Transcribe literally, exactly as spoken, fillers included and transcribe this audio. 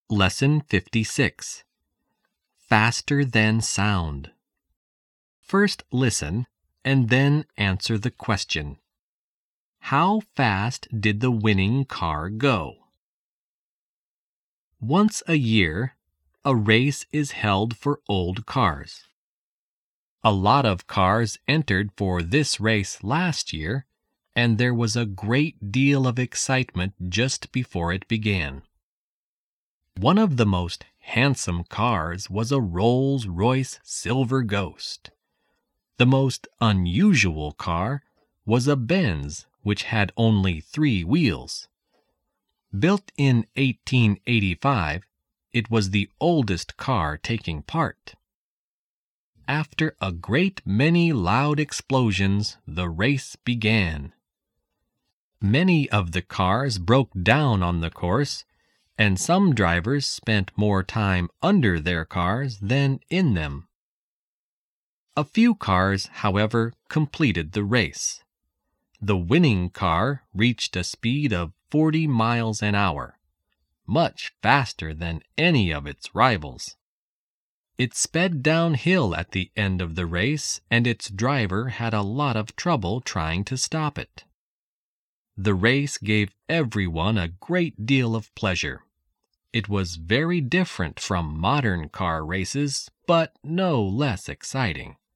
Lesson fifty-six. Faster than sound. First listen and then answer the question. How fast did the winning car go? Once a year, a race is held for old cars. A lot of cars entered for this race last year, and there was a great deal of excitement just before it began. One of the most handsome cars was a Rolls-Royce Silver Ghost. The most unusual car was a Benz, which had only three wheels. Built in eighteen eighty-five, it was the oldest car taking part. After a great many loud explosions, the race began. Many of the cars broke down on the course, and some drivers spent more time under their cars than in them. A few cars, however, completed the race. The winning car reached a speed of forty miles an hour, much faster than any of its rivals. It sped downhill at the end of the race, and its driver had a lot of trouble trying to stop it. The race gave everyone a great deal of pleasure. It was very different from modern car races, but no less exciting.